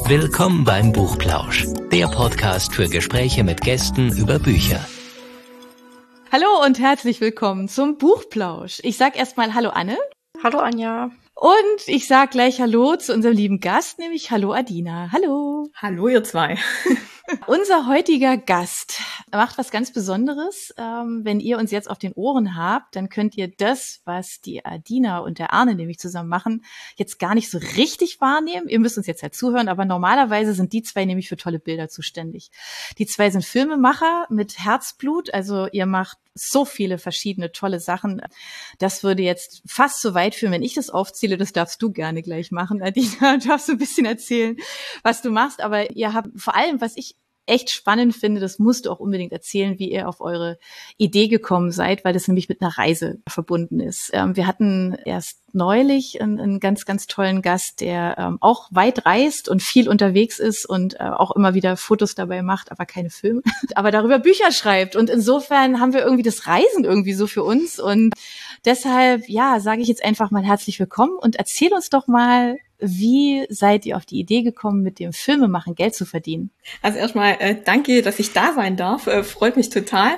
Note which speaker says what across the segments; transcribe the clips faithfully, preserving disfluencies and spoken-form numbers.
Speaker 1: Willkommen beim Buchplausch, der Podcast für Gespräche mit Gästen über Bücher.
Speaker 2: Hallo und herzlich willkommen zum Buchplausch. Ich sag erstmal Hallo Anne.
Speaker 3: Hallo Anja.
Speaker 2: Und ich sag gleich Hallo zu unserem lieben Gast, nämlich Hallo Adina. Hallo.
Speaker 3: Hallo ihr zwei.
Speaker 2: Unser heutiger Gast macht was ganz Besonderes. Ähm, wenn ihr uns jetzt auf den Ohren habt, dann könnt ihr das, was die Adina und der Arne nämlich zusammen machen, jetzt gar nicht so richtig wahrnehmen. Ihr müsst uns jetzt halt zuhören, aber normalerweise sind die zwei nämlich für tolle Bilder zuständig. Die zwei sind Filmemacher mit Herzblut, also ihr macht so viele verschiedene tolle Sachen. Das würde jetzt fast so weit führen, wenn ich das aufzähle. Das darfst du gerne gleich machen, Adina. Du darfst so ein bisschen erzählen, was du machst. Aber ihr habt vor allem, was ich echt spannend finde, das musst du auch unbedingt erzählen, wie ihr auf eure Idee gekommen seid, weil das nämlich mit einer Reise verbunden ist. Ähm, wir hatten erst neulich einen, einen ganz, ganz tollen Gast, der ähm, auch weit reist und viel unterwegs ist und äh, auch immer wieder Fotos dabei macht, aber keine Filme, aber darüber Bücher schreibt. Und insofern haben wir irgendwie das Reisen irgendwie so für uns. Und deshalb, ja, sage ich jetzt einfach mal herzlich willkommen und erzähl uns doch mal, wie seid ihr auf die Idee gekommen, mit dem Filmemachen Geld zu verdienen?
Speaker 3: Also erstmal äh, danke, dass ich da sein darf. Äh, freut mich total.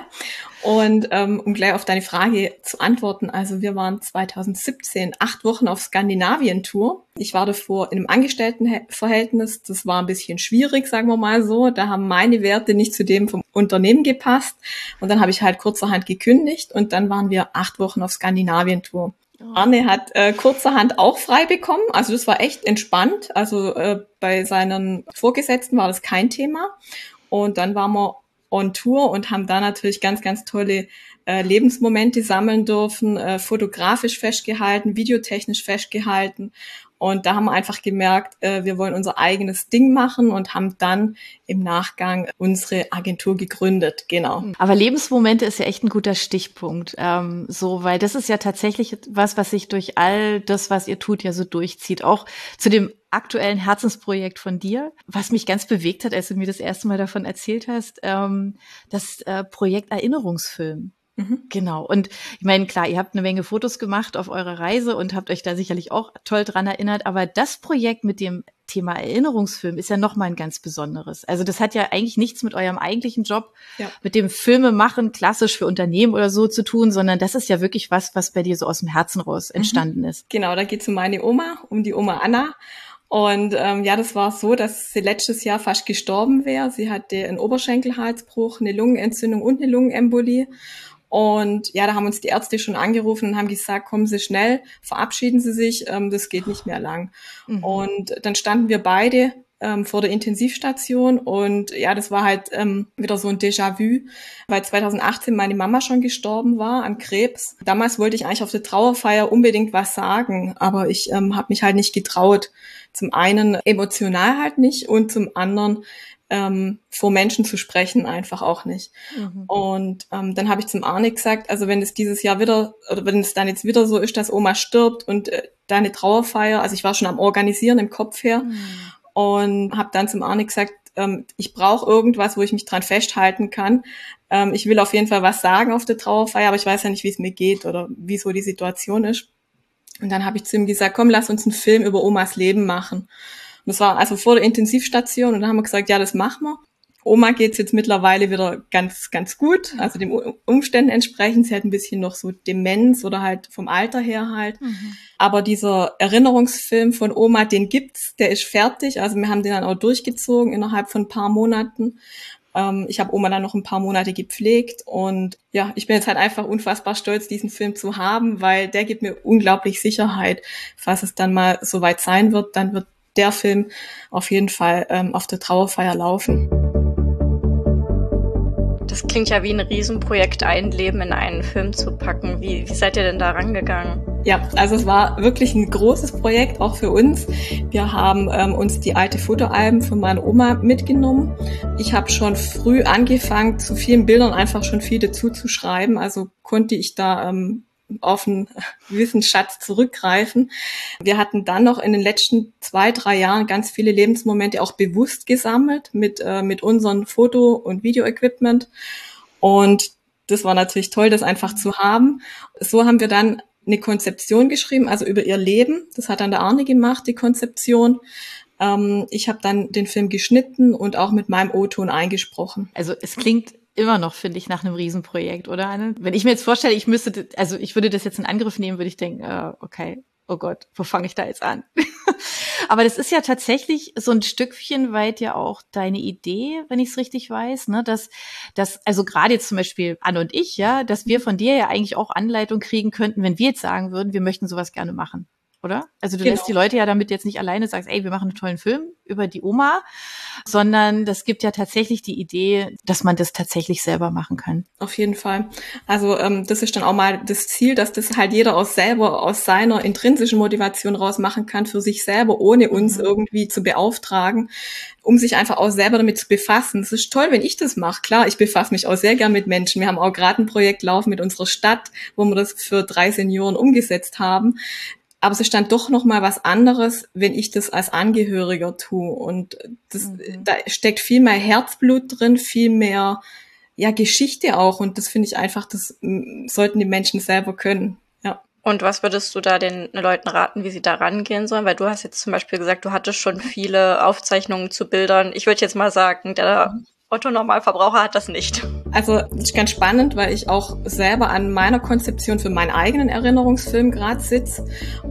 Speaker 3: Und ähm, um gleich auf deine Frage zu antworten, also wir waren zwanzig siebzehn acht Wochen auf Skandinavien-Tour. Ich war davor in einem Angestelltenverhältnis. Das war ein bisschen schwierig, sagen wir mal so. Da haben meine Werte nicht zu dem vom Unternehmen gepasst. Und dann habe ich halt kurzerhand gekündigt und dann waren wir acht Wochen auf Skandinavien-Tour. Arne hat äh, kurzerhand auch frei bekommen, also das war echt entspannt, also äh, bei seinen Vorgesetzten war das kein Thema und dann waren wir on Tour und haben da natürlich ganz, ganz tolle äh, Lebensmomente sammeln dürfen, äh, fotografisch festgehalten, videotechnisch festgehalten und da haben wir einfach gemerkt, äh, wir wollen unser eigenes Ding machen und haben dann im Nachgang unsere Agentur gegründet, genau.
Speaker 2: Aber Lebensmomente ist ja echt ein guter Stichpunkt, ähm, so, weil das ist ja tatsächlich was, was sich durch all das, was ihr tut, ja so durchzieht. Auch zu dem aktuellen Herzensprojekt von dir, was mich ganz bewegt hat, als du mir das erste Mal davon erzählt hast, ähm, das äh, Projekt Erinnerungsfilm. Mhm. Genau. Und ich meine, klar, ihr habt eine Menge Fotos gemacht auf eurer Reise und habt euch da sicherlich auch toll dran erinnert. Aber das Projekt mit dem Thema Erinnerungsfilm ist ja nochmal ein ganz besonderes. Also das hat ja eigentlich nichts mit eurem eigentlichen Job, ja, mit dem Filmemachen klassisch für Unternehmen oder so zu tun, sondern das ist ja wirklich was, was bei dir so aus dem Herzen raus entstanden mhm. ist.
Speaker 3: Genau, da geht es um meine Oma, um die Oma Anna. Und ähm, ja, das war so, dass sie letztes Jahr fast gestorben wäre. Sie hatte einen Oberschenkelhalsbruch, eine Lungenentzündung und eine Lungenembolie. Und ja, da haben uns die Ärzte schon angerufen und haben gesagt, kommen Sie schnell, verabschieden Sie sich, ähm, das geht nicht mehr lang. Mhm. Und dann standen wir beide ähm, vor der Intensivstation und ja, das war halt ähm, wieder so ein Déjà-vu, weil zwanzig achtzehn meine Mama schon gestorben war an Krebs. Damals wollte ich eigentlich auf der Trauerfeier unbedingt was sagen, aber ich ähm, habe mich halt nicht getraut. Zum einen emotional halt nicht und zum anderen ähm, vor Menschen zu sprechen einfach auch nicht. Mhm. Und ähm, dann habe ich zum Arne gesagt, also wenn es dieses Jahr wieder, oder wenn es dann jetzt wieder so ist, dass Oma stirbt und äh, deine Trauerfeier, also ich war schon am Organisieren im Kopf her mhm. und habe dann zum Arne gesagt, ähm, ich brauche irgendwas, wo ich mich dran festhalten kann. Ähm, ich will auf jeden Fall was sagen auf der Trauerfeier, aber ich weiß ja nicht, wie es mir geht oder wie so die Situation ist. Und dann habe ich zu ihm gesagt, komm, lass uns einen Film über Omas Leben machen. Und das war also vor der Intensivstation und dann haben wir gesagt, ja, das machen wir. Oma geht's jetzt mittlerweile wieder ganz, ganz gut, also den Umständen entsprechend. Sie hat ein bisschen noch so Demenz oder halt vom Alter her halt. Mhm. Aber dieser Erinnerungsfilm von Oma, den gibt's, der ist fertig. Also wir haben den dann auch durchgezogen innerhalb von ein paar Monaten. Ähm, ich habe Oma dann noch ein paar Monate gepflegt und ja, ich bin jetzt halt einfach unfassbar stolz, diesen Film zu haben, weil der gibt mir unglaublich Sicherheit. Falls es dann mal soweit sein wird, dann wird der Film auf jeden Fall ähm, auf der Trauerfeier laufen.
Speaker 4: Das klingt ja wie ein Riesenprojekt, ein Leben in einen Film zu packen. Wie, wie seid ihr denn da rangegangen?
Speaker 3: Ja, also es war wirklich ein großes Projekt, auch für uns. Wir haben ähm, uns die alte Fotoalben von meiner Oma mitgenommen. Ich habe schon früh angefangen, zu vielen Bildern einfach schon viel dazu zu schreiben. Also konnte ich da ähm, auf einen Wissensschatz zurückgreifen. Wir hatten dann noch in den letzten zwei, drei Jahren ganz viele Lebensmomente auch bewusst gesammelt mit, äh, mit unserem Foto- und Videoequipment. Und das war natürlich toll, das einfach zu haben. So haben wir dann eine Konzeption geschrieben, also über ihr Leben. Das hat dann der Arne gemacht, die Konzeption. Ähm, ich habe dann den Film geschnitten und auch mit meinem O-Ton eingesprochen.
Speaker 2: Also es klingt immer noch, finde ich, nach einem Riesenprojekt, oder Anne? Wenn ich mir jetzt vorstelle, ich müsste, also ich würde das jetzt in Angriff nehmen, würde ich denken, äh, okay, oh Gott, wo fange ich da jetzt an? Aber das ist ja tatsächlich so ein Stückchen weit ja auch deine Idee, wenn ich es richtig weiß, ne, dass, dass, also gerade jetzt zum Beispiel Anne und ich, ja, dass wir von dir ja eigentlich auch Anleitung kriegen könnten, wenn wir jetzt sagen würden, wir möchten sowas gerne machen. Oder? Also du
Speaker 3: Genau.
Speaker 2: lässt die Leute ja damit jetzt nicht alleine, sagst, ey, wir machen einen tollen Film über die Oma, sondern das gibt ja tatsächlich die Idee, dass man das tatsächlich selber machen kann.
Speaker 3: Auf jeden Fall. Also ähm, das ist dann auch mal das Ziel, dass das halt jeder aus selber, aus seiner intrinsischen Motivation raus machen kann, für sich selber, ohne uns mhm. irgendwie zu beauftragen, um sich einfach auch selber damit zu befassen. Es ist toll, wenn ich das mache. Klar, ich befasse mich auch sehr gern mit Menschen. Wir haben auch gerade ein Projekt laufen mit unserer Stadt, wo wir das für drei Senioren umgesetzt haben. Aber es ist dann doch noch mal was anderes, wenn ich das als Angehöriger tue. Und das, mhm. da steckt viel mehr Herzblut drin, viel mehr ja Geschichte auch. Und das finde ich einfach, das sollten die Menschen selber können. Ja.
Speaker 4: Und was würdest du da den Leuten raten, wie sie da rangehen sollen? Weil du hast jetzt zum Beispiel gesagt, du hattest schon viele Aufzeichnungen zu Bildern. Ich würde jetzt mal sagen, der Otto-Normalverbraucher hat das nicht.
Speaker 3: Also das ist ganz spannend, weil ich auch selber an meiner Konzeption für meinen eigenen Erinnerungsfilm gerade sitze.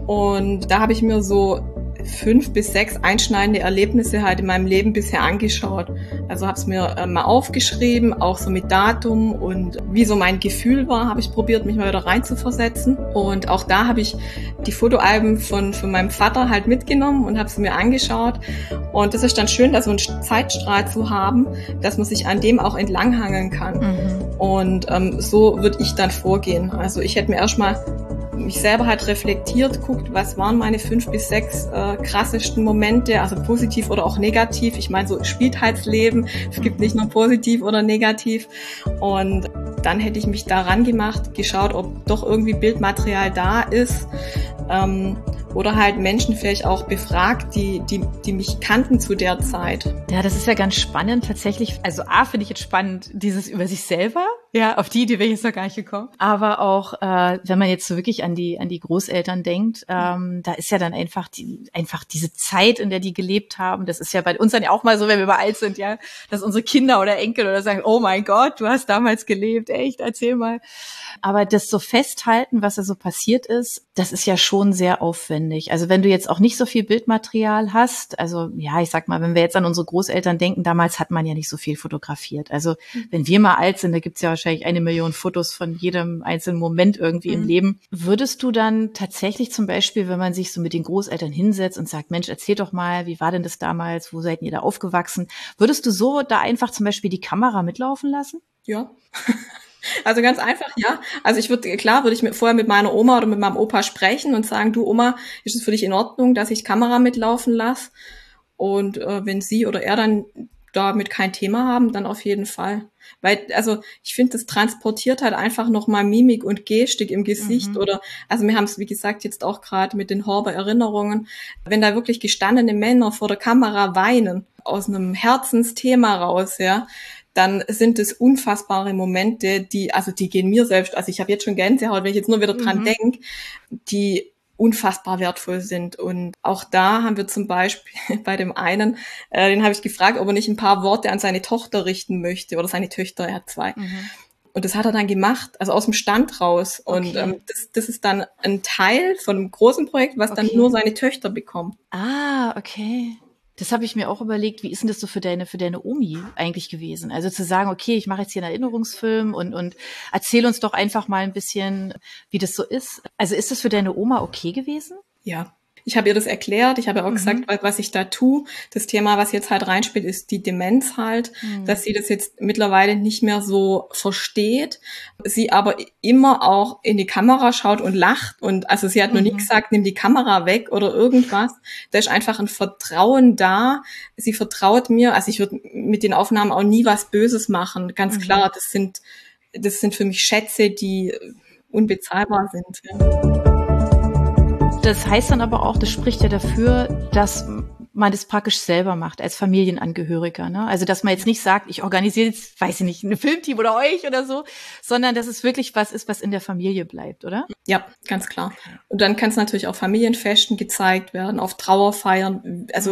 Speaker 3: Und da habe ich mir so fünf bis sechs einschneidende Erlebnisse halt in meinem Leben bisher angeschaut. Also habe es mir äh, mal aufgeschrieben, auch so mit Datum und wie so mein Gefühl war, habe ich probiert, mich mal wieder reinzuversetzen. Und auch da habe ich die Fotoalben von, von meinem Vater halt mitgenommen und habe sie mir angeschaut. Und das ist dann schön, da so einen Zeitstrahl zu haben, dass man sich an dem auch entlanghangeln kann. Mhm. Und ähm, so würde ich dann vorgehen. Also ich hätte mir erstmal mich selber halt reflektiert, guckt, was waren meine fünf bis sechs äh, krassesten Momente, also positiv oder auch negativ. Ich meine, so spielt halt das Leben. Es gibt nicht nur positiv oder negativ. Und dann hätte ich mich daran gemacht, geschaut, ob doch irgendwie Bildmaterial da ist. Ähm, oder halt Menschen vielleicht auch befragt, die, die, die mich kannten zu der Zeit.
Speaker 2: Ja, das ist ja ganz spannend tatsächlich. Also A, finde ich jetzt spannend, dieses über sich selber. Ja, auf die Idee wäre ich jetzt noch gar nicht gekommen. Aber auch, äh, wenn man jetzt so wirklich an die, an die Großeltern denkt, ähm, da ist ja dann einfach die, einfach diese Zeit, in der die gelebt haben. Das ist ja bei uns dann ja auch mal so, wenn wir mal alt sind, ja, dass unsere Kinder oder Enkel oder sagen, oh mein Gott, du hast damals gelebt, echt, erzähl mal. Aber das so festhalten, was da so passiert ist, das ist ja schon sehr aufwendig. Also wenn du jetzt auch nicht so viel Bildmaterial hast, also ja, ich sag mal, wenn wir jetzt an unsere Großeltern denken, damals hat man ja nicht so viel fotografiert. Also wenn wir mal alt sind, da gibt's ja wahrscheinlich eine Million Fotos von jedem einzelnen Moment irgendwie mhm. im Leben. Würdest du dann tatsächlich zum Beispiel, wenn man sich so mit den Großeltern hinsetzt und sagt, Mensch, erzähl doch mal, wie war denn das damals, wo seid ihr da aufgewachsen? Würdest du so da einfach zum Beispiel die Kamera mitlaufen lassen?
Speaker 3: Ja. Also ganz einfach, ja. Also ich würde, klar, würde ich mit, vorher mit meiner Oma oder mit meinem Opa sprechen und sagen, du Oma, ist es für dich in Ordnung, dass ich Kamera mitlaufen lasse? Und äh, wenn sie oder er dann damit kein Thema haben, dann auf jeden Fall. Weil, also ich finde, das transportiert halt einfach nochmal Mimik und Gestik im Gesicht. Mhm. Oder, also wir haben es, wie gesagt, jetzt auch gerade mit den Horber-Erinnerungen, wenn da wirklich gestandene Männer vor der Kamera weinen, aus einem Herzensthema raus, ja, dann sind es unfassbare Momente, die, also die gehen mir selbst, also ich habe jetzt schon Gänsehaut, wenn ich jetzt nur wieder dran mhm. denke, die unfassbar wertvoll sind. Und auch da haben wir zum Beispiel bei dem einen, äh, den habe ich gefragt, ob er nicht ein paar Worte an seine Tochter richten möchte, oder seine Töchter, er hat zwei. Mhm. Und das hat er dann gemacht, also aus dem Stand raus. Okay. Und ähm, das, das ist dann ein Teil von einem großen Projekt, was okay. dann nur seine Töchter bekommen.
Speaker 2: Ah, okay. Das habe ich mir auch überlegt, wie ist denn das so für deine für deine Omi eigentlich gewesen? Also zu sagen, okay, ich mache jetzt hier einen Erinnerungsfilm und und erzähl uns doch einfach mal ein bisschen, wie das so ist. Also ist das für deine Oma okay gewesen?
Speaker 3: Ja. Ich habe ihr das erklärt, ich habe auch mhm. gesagt, was ich da tue. Das Thema, was jetzt halt reinspielt, ist die Demenz halt, mhm. dass sie das jetzt mittlerweile nicht mehr so versteht, sie aber immer auch in die Kamera schaut und lacht. Und also sie hat mhm. noch nie gesagt, nimm die Kamera weg oder irgendwas. Da ist einfach ein Vertrauen da. Sie vertraut mir, also ich würde mit den Aufnahmen auch nie was Böses machen, ganz mhm. klar. Das sind, das sind für mich Schätze, die unbezahlbar sind, ja.
Speaker 2: Das heißt dann aber auch, das spricht ja dafür, dass man das praktisch selber macht, als Familienangehöriger, ne? Also, dass man jetzt nicht sagt, ich organisiere jetzt, weiß ich nicht, ein Filmteam oder euch oder so, sondern dass es wirklich was ist, was in der Familie bleibt, oder?
Speaker 3: Ja, ganz klar. Und dann kann es natürlich auf Familienfesten gezeigt werden, auf Trauerfeiern. Also, mhm.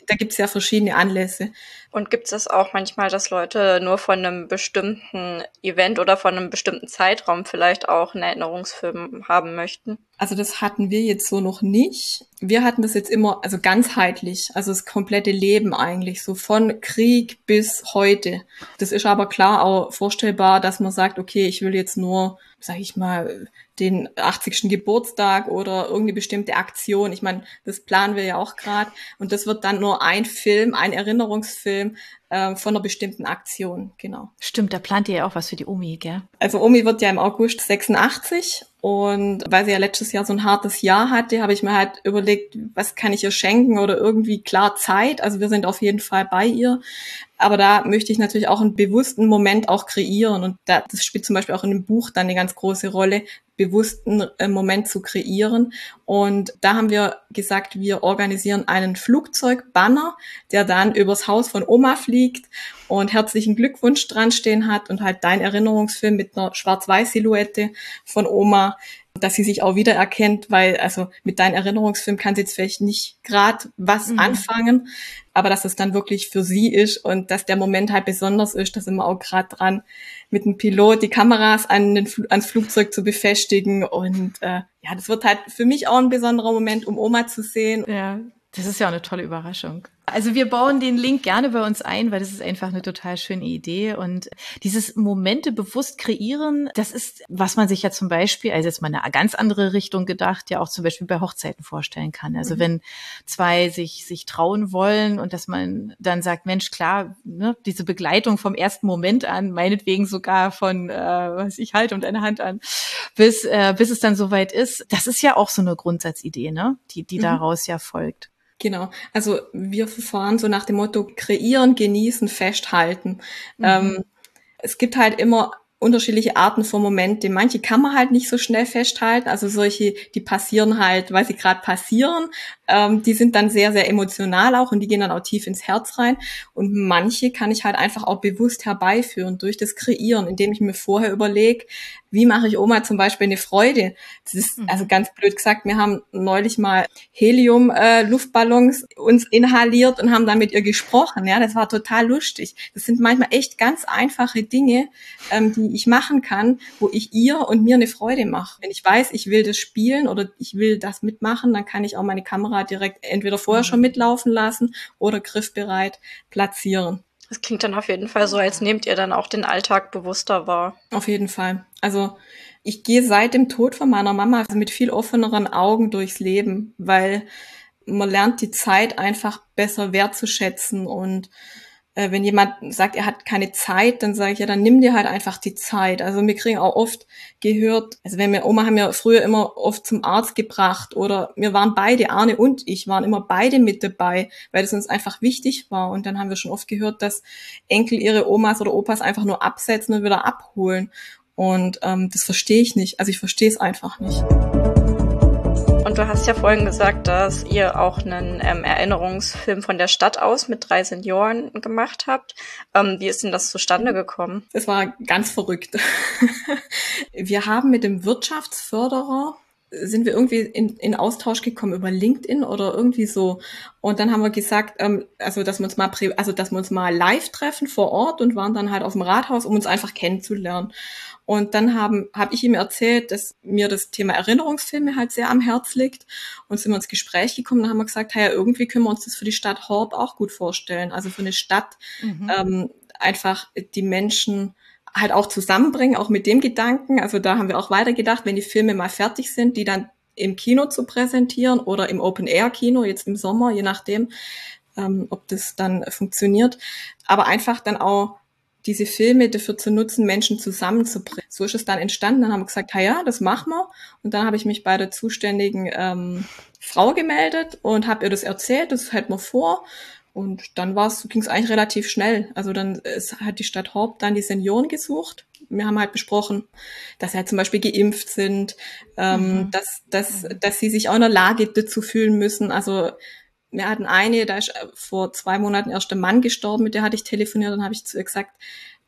Speaker 3: da gibt's ja verschiedene Anlässe.
Speaker 4: Und gibt es auch manchmal, dass Leute nur von einem bestimmten Event oder von einem bestimmten Zeitraum vielleicht auch einen Erinnerungsfilm haben möchten?
Speaker 3: Also das hatten wir jetzt so noch nicht. Wir hatten das jetzt immer, also ganzheitlich, also das komplette Leben eigentlich, so von Krieg bis heute. Das ist aber klar auch vorstellbar, dass man sagt, okay, ich will jetzt nur, sag ich mal, den achtzigsten Geburtstag oder irgendeine bestimmte Aktion. Ich meine, das planen wir ja auch gerade. Und das wird dann nur ein Film, ein Erinnerungsfilm äh, von einer bestimmten Aktion, genau.
Speaker 2: Stimmt, da plant ihr ja auch was für die Omi, gell?
Speaker 3: Also Omi wird ja im August sechsundachtzig und weil sie ja letztes Jahr so ein hartes Jahr hatte, habe ich mir halt überlegt, was kann ich ihr schenken oder irgendwie klar Zeit. Also wir sind auf jeden Fall bei ihr. Aber da möchte ich natürlich auch einen bewussten Moment auch kreieren. Und da, das spielt zum Beispiel auch in dem Buch dann eine ganz große Rolle, bewussten äh, Moment zu kreieren. Und da haben wir gesagt, wir organisieren einen Flugzeugbanner, der dann übers Haus von Oma fliegt und herzlichen Glückwunsch dran stehen hat und halt dein Erinnerungsfilm mit einer Schwarz-Weiß-Silhouette von Oma, dass sie sich auch wiedererkennt, weil also mit deinem Erinnerungsfilm kann sie jetzt vielleicht nicht gerade was mhm. anfangen, aber dass es dann wirklich für sie ist und dass der Moment halt besonders ist, da sind wir auch gerade dran, mit dem Pilot die Kameras an den, ans Flugzeug zu befestigen und äh, ja, das wird halt für mich auch ein besonderer Moment, um Oma zu sehen.
Speaker 2: Ja, das ist ja auch eine tolle Überraschung. Also wir bauen den Link gerne bei uns ein, weil das ist einfach eine total schöne Idee. Und dieses Momente bewusst kreieren, das ist, was man sich ja zum Beispiel, also jetzt mal eine ganz andere Richtung gedacht, ja auch zum Beispiel bei Hochzeiten vorstellen kann. Also mhm. wenn zwei sich sich trauen wollen und dass man dann sagt, Mensch, klar, ne, diese Begleitung vom ersten Moment an, meinetwegen sogar von, äh, was ich halte und eine Hand an, bis äh, bis es dann soweit ist, das ist ja auch so eine Grundsatzidee, ne, die die mhm. daraus ja folgt.
Speaker 3: Genau, also wir verfahren so nach dem Motto kreieren, genießen, festhalten. Mhm. Ähm, es gibt halt immer unterschiedliche Arten von Momente. Manche kann man halt nicht so schnell festhalten, also solche, die passieren halt, weil sie gerade passieren. Ähm, die sind dann sehr, sehr emotional auch und die gehen dann auch tief ins Herz rein. Und manche kann ich halt einfach auch bewusst herbeiführen durch das Kreieren, indem ich mir vorher überlege, wie mache ich Oma zum Beispiel eine Freude? Das ist also ganz blöd gesagt, wir haben neulich mal Helium-Luftballons äh, uns inhaliert und haben dann mit ihr gesprochen. Ja, das war total lustig. Das sind manchmal echt ganz einfache Dinge, ähm, die ich machen kann, wo ich ihr und mir eine Freude mache. Wenn ich weiß, ich will das spielen oder ich will das mitmachen, dann kann ich auch meine Kamera direkt entweder vorher schon mitlaufen lassen oder griffbereit platzieren.
Speaker 4: Das klingt dann auf jeden Fall so, als nehmt ihr dann auch den Alltag bewusster wahr.
Speaker 3: Auf jeden Fall. Also ich gehe seit dem Tod von meiner Mama mit viel offeneren Augen durchs Leben, weil man lernt die Zeit einfach besser wertzuschätzen. Und äh, wenn jemand sagt, er hat keine Zeit, dann sage ich, ja, dann nimm dir halt einfach die Zeit. Also wir kriegen auch oft gehört, also wenn wir, Oma haben ja früher immer oft zum Arzt gebracht oder wir waren beide, Arne und ich, waren immer beide mit dabei, weil das uns einfach wichtig war. Und dann haben wir schon oft gehört, dass Enkel ihre Omas oder Opas einfach nur absetzen und wieder abholen. Und ähm, das verstehe ich nicht. Also ich verstehe es einfach nicht.
Speaker 4: Und du hast ja vorhin gesagt, dass ihr auch einen ähm, Erinnerungsfilm von der Stadt aus mit drei Senioren gemacht habt. Ähm, wie ist denn das zustande gekommen?
Speaker 3: Das war ganz verrückt. Wir haben mit dem Wirtschaftsförderer sind wir irgendwie in, in Austausch gekommen über LinkedIn oder irgendwie so. Und dann haben wir gesagt, ähm, also dass wir uns mal, also dass wir uns mal live treffen vor Ort und waren dann halt auf dem Rathaus, um uns einfach kennenzulernen. Und dann haben habe ich ihm erzählt, dass mir das Thema Erinnerungsfilme halt sehr am Herz liegt. Und sind wir ins Gespräch gekommen, dann haben wir gesagt, ja, irgendwie können wir uns das für die Stadt Horb auch gut vorstellen. Also für eine Stadt mhm. ähm, einfach die Menschen halt auch zusammenbringen, auch mit dem Gedanken. Also da haben wir auch weitergedacht, wenn die Filme mal fertig sind, die dann im Kino zu präsentieren oder im Open-Air-Kino, jetzt im Sommer, je nachdem, ähm, ob das dann funktioniert. Aber einfach dann auch diese Filme dafür zu nutzen, Menschen zusammenzubringen. So ist es dann entstanden. Dann haben wir gesagt, ja, das machen wir. Und dann habe ich mich bei der zuständigen ähm, Frau gemeldet und habe ihr das erzählt, das hält mir vor. Und dann ging es eigentlich relativ schnell. Also dann es hat die Stadt Horb dann die Senioren gesucht. Wir haben halt besprochen, dass sie halt zum Beispiel geimpft sind, ähm, mhm. dass, dass, dass sie sich auch in der Lage dazu fühlen müssen. Also wir hatten eine, da ist vor zwei Monaten erst der Mann gestorben, mit der hatte ich telefoniert, dann habe ich zu ihr gesagt,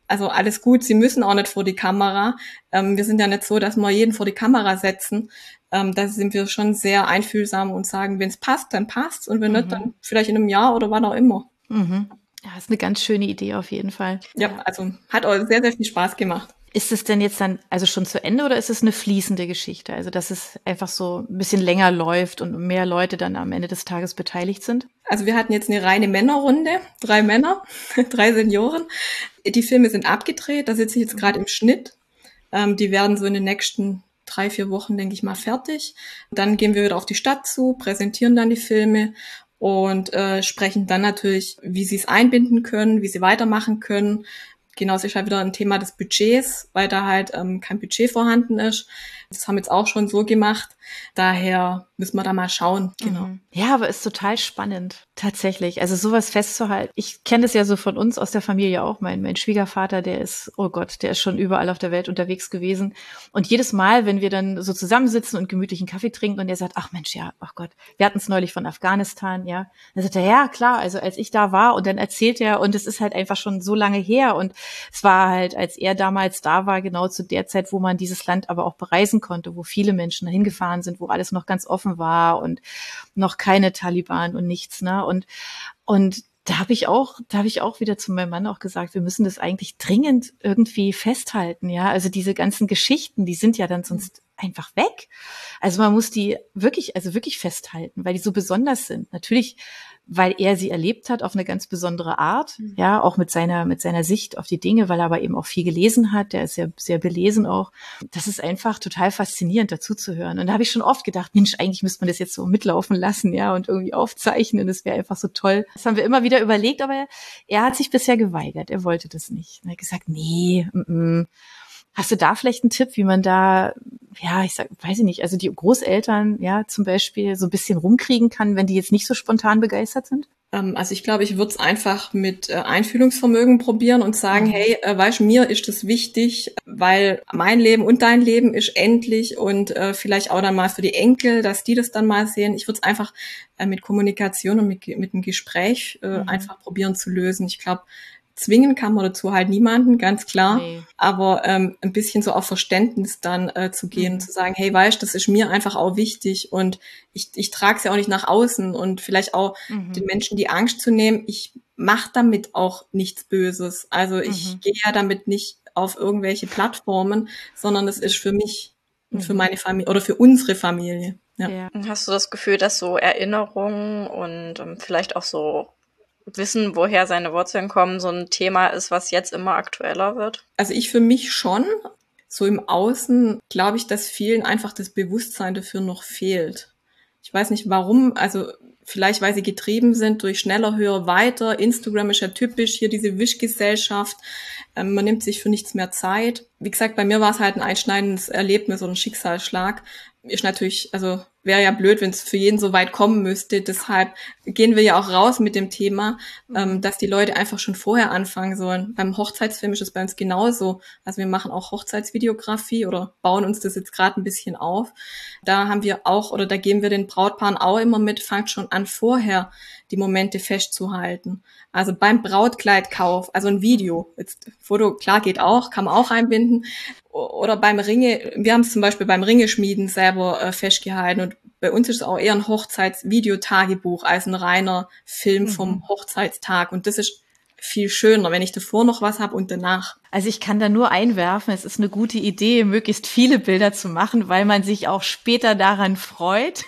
Speaker 3: also alles gut, sie müssen auch nicht vor die Kamera. Ähm, wir sind ja nicht so, dass wir jeden vor die Kamera setzen. Ähm, da sind wir schon sehr einfühlsam und sagen, wenn es passt, dann passt und wenn mhm. nicht, dann vielleicht in einem Jahr oder wann auch immer.
Speaker 2: Mhm. Ja, ist eine ganz schöne Idee auf jeden Fall.
Speaker 3: Ja, ja, also hat auch sehr, sehr viel Spaß gemacht.
Speaker 2: Ist es denn jetzt dann also schon zu Ende oder ist es eine fließende Geschichte? Also dass es einfach so ein bisschen länger läuft und mehr Leute dann am Ende des Tages beteiligt sind?
Speaker 3: Also wir hatten jetzt eine reine Männerrunde, drei Männer, drei Senioren. Die Filme sind abgedreht, da sitze ich jetzt gerade im Schnitt. Ähm, die werden so in den nächsten drei, vier Wochen, denke ich mal, fertig. Dann gehen wir wieder auf die Stadt zu, präsentieren dann die Filme und äh, sprechen dann natürlich, wie sie es einbinden können, wie sie weitermachen können. Genau, es ist halt wieder ein Thema des Budgets, weil da halt ähm, kein Budget vorhanden ist. Das haben wir jetzt auch schon so gemacht. Daher müssen wir da mal schauen. Genau.
Speaker 2: Ja, aber ist total spannend, tatsächlich. Also sowas festzuhalten. Ich kenne das ja so von uns aus der Familie auch. Mein, mein Schwiegervater, der ist, oh Gott, der ist schon überall auf der Welt unterwegs gewesen. Und jedes Mal, wenn wir dann so zusammensitzen und gemütlichen Kaffee trinken und er sagt, ach Mensch, ja, ach Gott, wir hatten es neulich von Afghanistan, ja. Dann sagt er, ja, klar, also als ich da war und dann erzählt er und es ist halt einfach schon so lange her und es war halt, als er damals da war, genau zu der Zeit, wo man dieses Land aber auch bereisen konnte, wo viele Menschen dahin gefahren sind, wo alles noch ganz offen war und noch keine Taliban und nichts, ne? Und und da habe ich auch, da habe ich auch wieder zu meinem Mann auch gesagt, wir müssen das eigentlich dringend irgendwie festhalten, ja? Also diese ganzen Geschichten, die sind ja dann sonst einfach weg. Also man muss die wirklich, also wirklich festhalten, weil die so besonders sind. Natürlich, weil er sie erlebt hat auf eine ganz besondere Art, mhm. ja, auch mit seiner, mit seiner Sicht auf die Dinge, weil er aber eben auch viel gelesen hat. Der ist ja sehr belesen auch. Das ist einfach total faszinierend, dazu zu hören. Und da habe ich schon oft gedacht, Mensch, eigentlich müsste man das jetzt so mitlaufen lassen, ja, und irgendwie aufzeichnen. Das wäre einfach so toll. Das haben wir immer wieder überlegt, aber er, er hat sich bisher geweigert. Er wollte das nicht. Er hat gesagt, nee, m -m. Hast du da vielleicht einen Tipp, wie man da, ja, ich sag, weiß ich nicht, also die Großeltern, ja, zum Beispiel so ein bisschen rumkriegen kann, wenn die jetzt nicht so spontan begeistert sind?
Speaker 3: Ähm, also ich glaube, ich würde es einfach mit äh, Einfühlungsvermögen probieren und sagen, mhm. hey, äh, weißt, mir ist das wichtig, weil mein Leben und dein Leben ist endlich und äh, vielleicht auch dann mal für die Enkel, dass die das dann mal sehen. Ich würde es einfach äh, mit Kommunikation und mit, mit einem Gespräch äh, mhm. einfach probieren zu lösen. Ich glaube, zwingen kann man dazu halt niemanden, ganz klar. Nee. Aber ähm, ein bisschen so auf Verständnis dann äh, zu gehen, mhm. zu sagen, hey, weißt, das ist mir einfach auch wichtig und ich, ich trage es ja auch nicht nach außen und vielleicht auch mhm. den Menschen die Angst zu nehmen, ich mache damit auch nichts Böses. Also ich mhm. gehe ja damit nicht auf irgendwelche Plattformen, sondern es ist für mich und mhm. für meine Familie oder für unsere Familie. Ja.
Speaker 4: Ja. Hast du das Gefühl, dass so Erinnerungen und ähm, vielleicht auch so Wissen, woher seine Wurzeln kommen, so ein Thema ist, was jetzt immer aktueller wird?
Speaker 3: Also ich für mich schon. So im Außen glaube ich, dass vielen einfach das Bewusstsein dafür noch fehlt. Ich weiß nicht warum, also vielleicht weil sie getrieben sind durch schneller, höher, weiter. Instagram ist ja typisch, hier diese Wischgesellschaft. Ähm, man nimmt sich für nichts mehr Zeit. Wie gesagt, bei mir war es halt ein einschneidendes Erlebnis oder ein Schicksalsschlag. Ist natürlich, also wäre ja blöd, wenn es für jeden so weit kommen müsste. Deshalb gehen wir ja auch raus mit dem Thema, ähm, dass die Leute einfach schon vorher anfangen sollen. Beim Hochzeitsfilm ist es bei uns genauso. Also wir machen auch Hochzeitsvideografie oder bauen uns das jetzt gerade ein bisschen auf. Da haben wir auch, oder da geben wir den Brautpaaren auch immer mit, fangt schon an vorher die Momente festzuhalten. Also beim Brautkleidkauf, also ein Video, jetzt Foto, klar geht auch, kann man auch einbinden. Oder beim Ringe, wir haben es zum Beispiel beim Ringeschmieden selber äh, festgehalten und bei uns ist es auch eher ein Hochzeitsvideotagebuch als ein reiner Film mhm. vom Hochzeitstag und das ist viel schöner, wenn ich davor noch was habe und danach.
Speaker 2: Also ich kann da nur einwerfen, es ist eine gute Idee, möglichst viele Bilder zu machen, weil man sich auch später daran freut.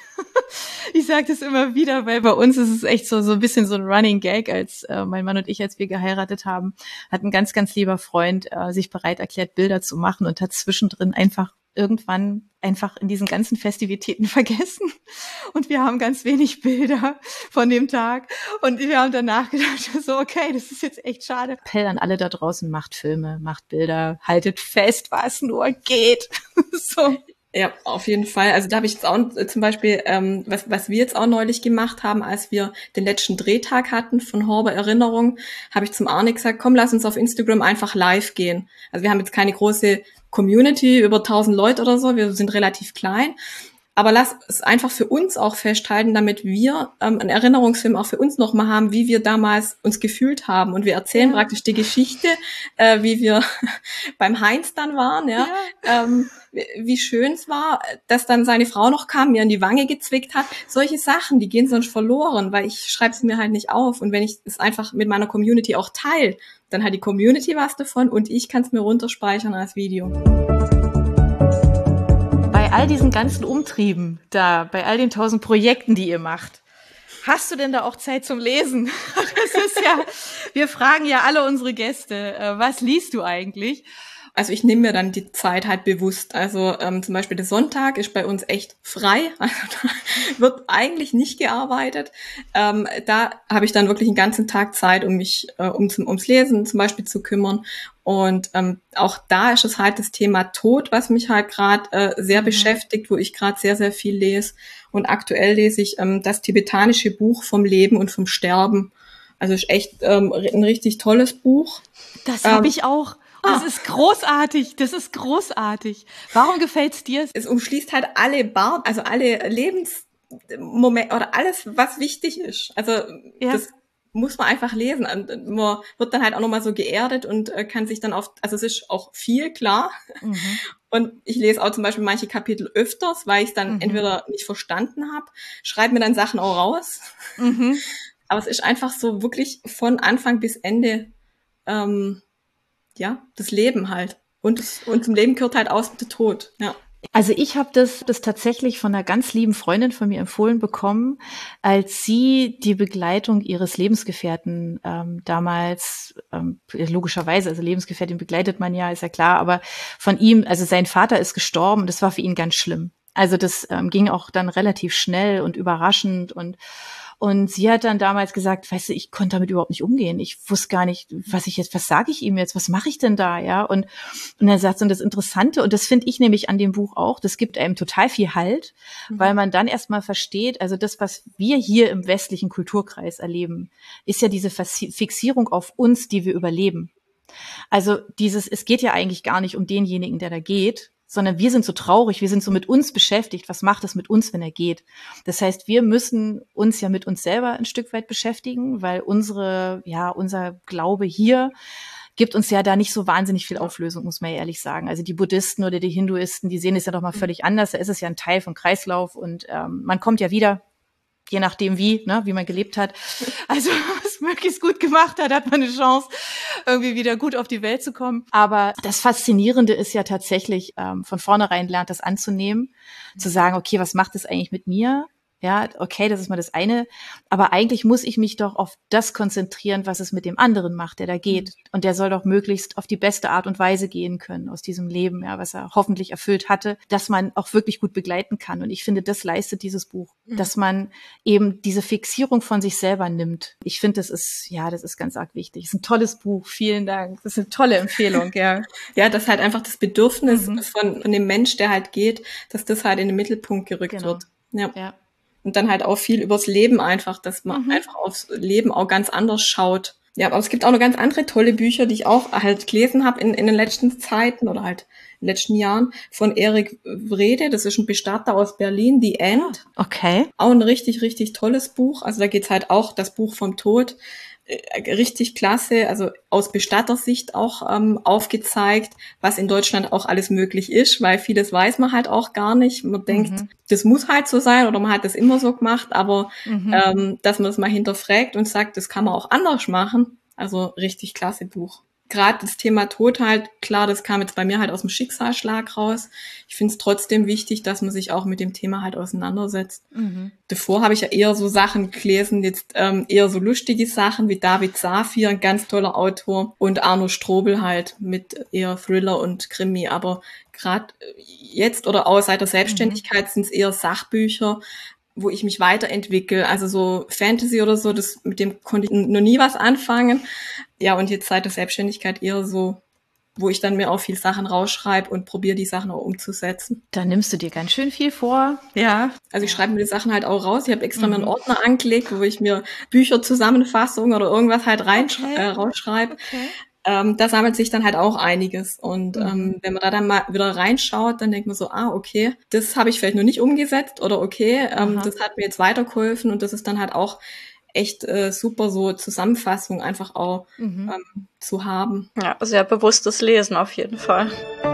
Speaker 2: Ich sage das immer wieder, weil bei uns ist es echt so so ein bisschen so ein Running Gag, als äh, mein Mann und ich, als wir geheiratet haben, hat ein ganz, ganz lieber Freund äh, sich bereit erklärt, Bilder zu machen und hat zwischendrin einfach irgendwann einfach in diesen ganzen Festivitäten vergessen. Und wir haben ganz wenig Bilder von dem Tag. Und wir haben danach gedacht, so, okay, das ist jetzt echt schade. Appell an alle da draußen, macht Filme, macht Bilder, haltet fest, was nur geht. So.
Speaker 3: Ja, auf jeden Fall. Also da habe ich jetzt auch zum Beispiel, ähm, was, was wir jetzt auch neulich gemacht haben, als wir den letzten Drehtag hatten von Horber Erinnerung, habe ich zum Arne gesagt, komm, lass uns auf Instagram einfach live gehen. Also wir haben jetzt keine große Community, über tausend Leute oder so, wir sind relativ klein. Aber lass es einfach für uns auch festhalten, damit wir ähm, einen Erinnerungsfilm auch für uns nochmal haben, wie wir damals uns gefühlt haben. Und wir erzählen ja. praktisch die Geschichte, äh, wie wir beim Heinz dann waren, ja, ja. Ähm, wie, wie schön es war, dass dann seine Frau noch kam, mir an die Wange gezwickt hat. Solche Sachen, die gehen sonst verloren, weil ich schreibe es mir halt nicht auf. Und wenn ich es einfach mit meiner Community auch teile, dann hat die Community was davon und ich kann es mir runterspeichern als Video.
Speaker 2: Bei all diesen ganzen Umtrieben da, bei all den tausend Projekten, die ihr macht, hast du denn da auch Zeit zum Lesen? Das ist ja, wir fragen ja alle unsere Gäste, was liest du eigentlich?
Speaker 3: Also ich nehme mir dann die Zeit halt bewusst. Also ähm, zum Beispiel der Sonntag ist bei uns echt frei. Also da wird eigentlich nicht gearbeitet. Ähm, da habe ich dann wirklich einen ganzen Tag Zeit, um mich äh, um zum, ums Lesen zum Beispiel zu kümmern. Und ähm, auch da ist es halt das Thema Tod, was mich halt gerade äh, sehr mhm. beschäftigt, wo ich gerade sehr, sehr viel lese. Und aktuell lese ich ähm, das tibetanische Buch vom Leben und vom Sterben. Also ist echt ähm, ein richtig tolles Buch.
Speaker 2: Das habe ähm, ich auch. Das ah. ist großartig, das ist großartig. Warum gefällt's dir?
Speaker 3: Es umschließt halt alle Bar, also alle Lebensmomente oder alles, was wichtig ist. Also ja. das muss man einfach lesen. Und man wird dann halt auch nochmal so geerdet und äh, kann sich dann auf, also es ist auch viel, klar. Mhm. Und ich lese auch zum Beispiel manche Kapitel öfters, weil ich es dann mhm. entweder nicht verstanden habe, schreibe mir dann Sachen auch raus. Mhm. Aber es ist einfach so wirklich von Anfang bis Ende ähm, ja, das Leben halt. Und, das, und zum Leben gehört halt aus der Tod, ja.
Speaker 2: Also ich habe das, das tatsächlich von einer ganz lieben Freundin von mir empfohlen bekommen, als sie die Begleitung ihres Lebensgefährten ähm, damals, ähm, logischerweise, also Lebensgefährtin begleitet man ja, ist ja klar, aber von ihm, also sein Vater ist gestorben, das war für ihn ganz schlimm. Also das ähm, ging auch dann relativ schnell und überraschend und Und sie hat dann damals gesagt, weißt du, ich konnte damit überhaupt nicht umgehen. Ich wusste gar nicht, was ich jetzt, was sage ich ihm jetzt, was mache ich denn da, ja? Und und er sagt so, und das Interessante, und das finde ich nämlich an dem Buch auch, das gibt einem total viel Halt, mhm. weil man dann erstmal versteht, also das, was wir hier im westlichen Kulturkreis erleben, ist ja diese Fixierung auf uns, die wir überleben. Also dieses, es geht ja eigentlich gar nicht um denjenigen, der da geht, sondern wir sind so traurig, wir sind so mit uns beschäftigt. Was macht es mit uns, wenn er geht? Das heißt, wir müssen uns ja mit uns selber ein Stück weit beschäftigen, weil unsere, ja, unser Glaube hier gibt uns ja da nicht so wahnsinnig viel Auflösung, muss man ja ehrlich sagen. Also die Buddhisten oder die Hinduisten, die sehen es ja doch mal völlig anders. Da ist es ja ein Teil vom Kreislauf und ähm, man kommt ja wieder, je nachdem wie, ne, wie man gelebt hat. Also was möglichst gut gemacht hat, hat man eine Chance, irgendwie wieder gut auf die Welt zu kommen. Aber das Faszinierende ist ja tatsächlich, ähm, von vornherein lernt das anzunehmen, zu sagen, okay, was macht das eigentlich mit mir? Ja, okay, das ist mal das eine. Aber eigentlich muss ich mich doch auf das konzentrieren, was es mit dem anderen macht, der da geht. Und der soll doch möglichst auf die beste Art und Weise gehen können aus diesem Leben, ja, was er hoffentlich erfüllt hatte, dass man auch wirklich gut begleiten kann. Und ich finde, das leistet dieses Buch, mhm. dass man eben diese Fixierung von sich selber nimmt. Ich finde, das ist, ja, das ist ganz arg wichtig. Es ist ein tolles Buch. Vielen Dank. Das ist eine tolle Empfehlung, ja.
Speaker 3: Ja, das halt einfach das Bedürfnis mhm. von, von dem Mensch, der halt geht, dass das halt in den Mittelpunkt gerückt
Speaker 2: genau.
Speaker 3: wird. Ja.
Speaker 2: ja.
Speaker 3: Und dann halt auch viel übers Leben einfach, dass man mhm. einfach aufs Leben auch ganz anders schaut. Ja, aber es gibt auch noch ganz andere tolle Bücher, die ich auch halt gelesen habe in, in den letzten Zeiten oder halt in den letzten Jahren von Erik Wrede. Das ist ein Bestatter aus Berlin, The End.
Speaker 2: Okay.
Speaker 3: Auch ein richtig, richtig tolles Buch. Also da geht's halt auch, das Buch vom Tod. Richtig klasse, also aus Bestattersicht auch ähm, aufgezeigt, was in Deutschland auch alles möglich ist, weil vieles weiß man halt auch gar nicht. Man denkt, mhm. das muss halt so sein oder man hat das immer so gemacht, aber mhm. ähm, dass man das mal hinterfragt und sagt, das kann man auch anders machen. Also richtig klasse Buch. Gerade das Thema Tod halt, klar, das kam jetzt bei mir halt aus dem Schicksalsschlag raus. Ich finde es trotzdem wichtig, dass man sich auch mit dem Thema halt auseinandersetzt. Mhm. Davor habe ich ja eher so Sachen gelesen, jetzt ähm, eher so lustige Sachen wie David Safir, ein ganz toller Autor, und Arno Strobel halt mit eher Thriller und Krimi. Aber gerade jetzt oder auch seit der Selbstständigkeit mhm. sind es eher Sachbücher, wo ich mich weiterentwickle. Also so Fantasy oder so, das mit dem konnte ich noch nie was anfangen. Ja, und jetzt seit der Selbstständigkeit eher so, wo ich dann mir auch viel Sachen rausschreibe und probiere, die Sachen auch umzusetzen.
Speaker 2: Da nimmst du dir ganz schön viel vor. Ja.
Speaker 3: Also ich schreibe mir die Sachen halt auch raus. Ich habe extra mhm. mir einen Ordner angelegt, wo ich mir Bücher, Zusammenfassungen oder irgendwas halt rein okay. äh, rausschreibe. Okay. ähm, da sammelt sich dann halt auch einiges. Und
Speaker 2: Mhm.
Speaker 3: ähm, wenn man da dann mal wieder reinschaut, dann denkt man so, ah, okay, das habe ich vielleicht noch nicht umgesetzt oder okay, ähm,
Speaker 2: Aha.
Speaker 3: das hat mir jetzt weitergeholfen und das ist dann halt auch echt äh, super, so Zusammenfassung einfach auch
Speaker 2: Mhm.
Speaker 3: ähm, zu haben.
Speaker 4: Ja, sehr bewusstes Lesen auf jeden Fall.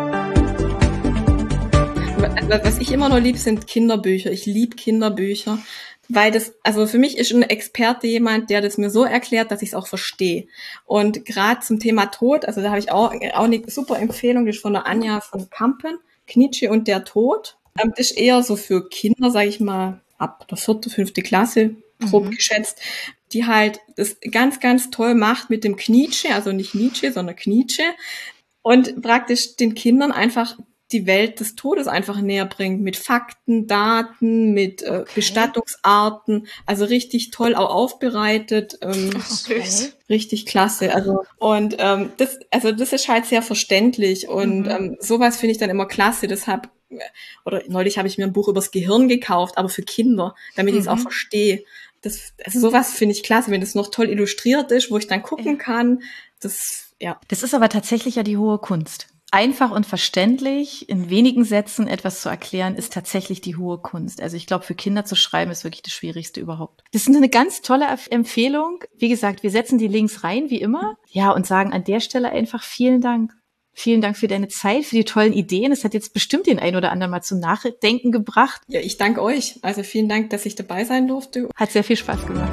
Speaker 3: Was ich immer noch liebe, sind Kinderbücher. Ich liebe Kinderbücher, weil das, also für mich ist ein Experte jemand, der das mir so erklärt, dass ich es auch verstehe. Und gerade zum Thema Tod, also da habe ich auch, auch eine super Empfehlung, das ist von der Anja von Kampen, Knietsche und der Tod. Ähm, Das ist eher so für Kinder, sage ich mal, ab der vierte, fünfte Klasse, grob
Speaker 2: Mhm.
Speaker 3: geschätzt, die halt das ganz, ganz toll macht mit dem Knietsche, also nicht Nietzsche, sondern Knietsche, und praktisch den Kindern einfach die Welt des Todes einfach näher bringt, mit Fakten, Daten, mit äh,
Speaker 2: Okay.
Speaker 3: Bestattungsarten, also richtig toll auch aufbereitet, ähm,
Speaker 4: Ach, süß.
Speaker 3: richtig klasse. Also und ähm, das, also das ist halt sehr verständlich und
Speaker 2: Mhm.
Speaker 3: ähm, sowas finde ich dann immer klasse. Deshalb äh, oder neulich habe ich mir ein Buch übers Gehirn gekauft, aber für Kinder, damit ich es auch
Speaker 2: Mhm.
Speaker 3: verstehe. Das, also sowas finde ich klasse, wenn das noch toll illustriert ist, wo ich dann gucken
Speaker 2: Ja.
Speaker 3: kann. Das, ja.
Speaker 2: Das ist aber tatsächlich ja die hohe Kunst. Einfach und verständlich in wenigen Sätzen etwas zu erklären, ist tatsächlich die hohe Kunst. Also ich glaube, für Kinder zu schreiben, ist wirklich das Schwierigste überhaupt. Das ist eine ganz tolle Erf- Empfehlung. Wie gesagt, wir setzen die Links rein, wie immer. Ja, und sagen an der Stelle einfach vielen Dank. Vielen Dank für deine Zeit, für die tollen Ideen. Es hat jetzt bestimmt den einen oder anderen mal zum Nachdenken gebracht.
Speaker 3: Ja, ich danke euch. Also vielen Dank, dass ich dabei sein durfte.
Speaker 2: Hat sehr viel Spaß gemacht.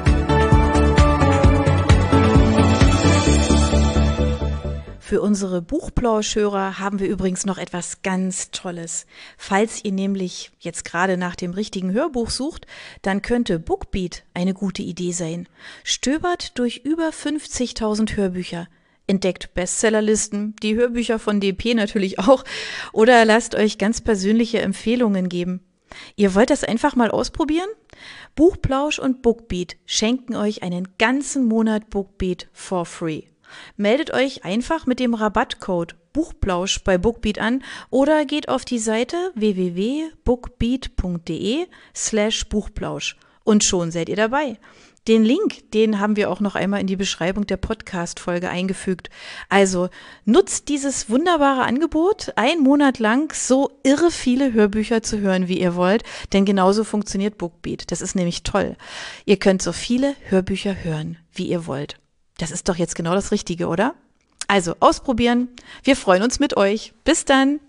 Speaker 2: Für unsere Buchplauschhörer haben wir übrigens noch etwas ganz Tolles. Falls ihr nämlich jetzt gerade nach dem richtigen Hörbuch sucht, dann könnte Bookbeat eine gute Idee sein. Stöbert durch über fünfzigtausend Hörbücher. Entdeckt Bestsellerlisten, die Hörbücher von D P natürlich auch, oder lasst euch ganz persönliche Empfehlungen geben. Ihr wollt das einfach mal ausprobieren? Buchplausch und Bookbeat schenken euch einen ganzen Monat Bookbeat for free. Meldet euch einfach mit dem Rabattcode Buchplausch bei Bookbeat an oder geht auf die Seite w w w punkt bookbeat punkt de slash Buchplausch und schon seid ihr dabei. Den Link, den haben wir auch noch einmal in die Beschreibung der Podcast-Folge eingefügt. Also nutzt dieses wunderbare Angebot, einen Monat lang so irre viele Hörbücher zu hören, wie ihr wollt, denn genauso funktioniert Bookbeat. Das ist nämlich toll. Ihr könnt so viele Hörbücher hören, wie ihr wollt. Das ist doch jetzt genau das Richtige, oder? Also ausprobieren. Wir freuen uns mit euch. Bis dann.